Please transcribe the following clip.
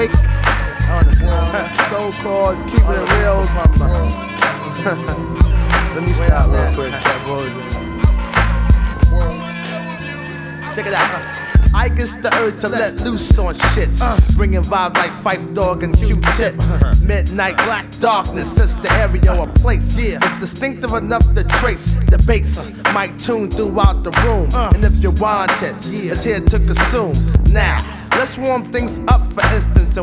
So-called keeping it real with my mind. Let me stop real quick. Check it out. I guess the urge to let loose on shit. Bringing vibes like Phife Dawg and Q-Tip. Midnight black darkness sets the area or place. It's distinctive enough to trace the bass. Mic tune throughout the room. And if you want it, it's here to consume. Now, let's warm things up for instance.